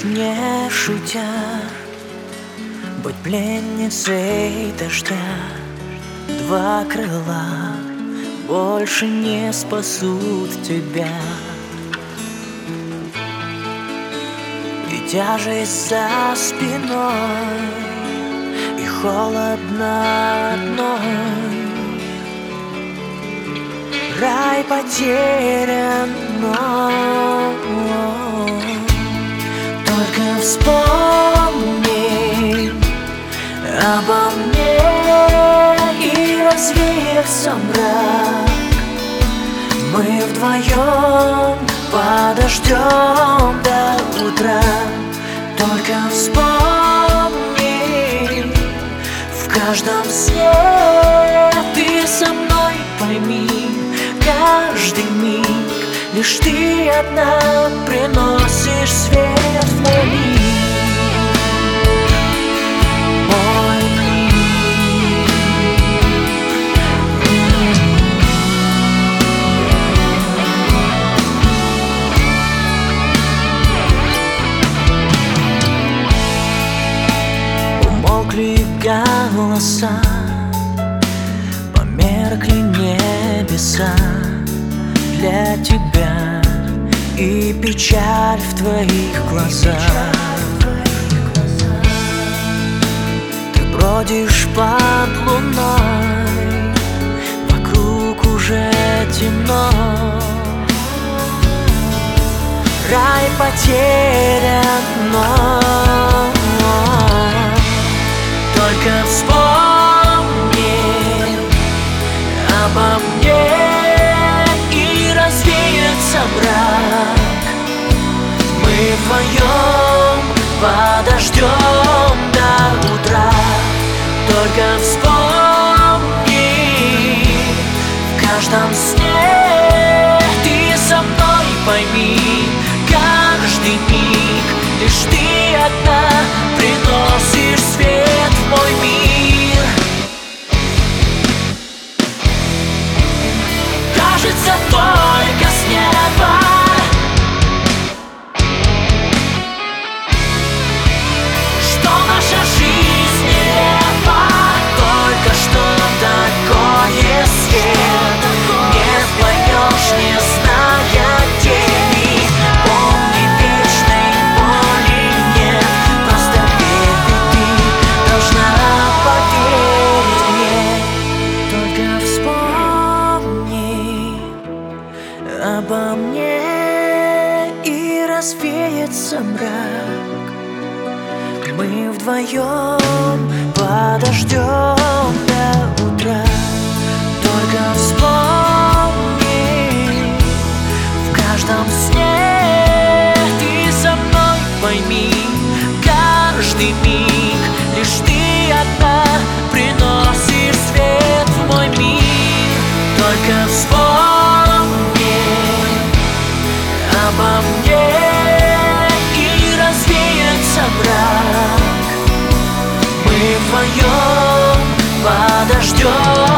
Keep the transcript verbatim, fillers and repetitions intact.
Можешь, не шутя, быть пленницей дождя. Два крыла больше не спасут тебя, и тяжесть за спиной, и холодно одной. Рай потерян, но только вспомни обо мне, и развеется мрак. Мы вдвоем подождем до утра. Только вспомни, в каждом сне ты со мной, пойми, каждый миг лишь ты одна приносишь свет в мой мир. Мой мир. Умолкли голоса, померкли небеса для тебя, и печаль в твоих глазах. Ты бродишь под луной, вокруг уже темно. Рай потерян, но только вспомни обо мне, мрак. Мы вдвоем подождем до утра. Только вспомни, в каждом сне ты со мной, пойми, каждый миг лишь ты одна приносишь свет в мой мир. Кажется, только с неба что наша жизнь нелепа. Только что такое свет не поймешь, не зная тени. Помни, вечной боли нет, просто верь, ты должна поверить мне. Только вспомни обо мне, и развеется мрак. Мы вдвоем подождем до утра. Только вспомни, в каждом сне ты со мной, пойми, каждый миг лишь ты одна приносишь свет в мой мир. Только вспомни обо мне, и развеется мрак. Мы вдвоем подождем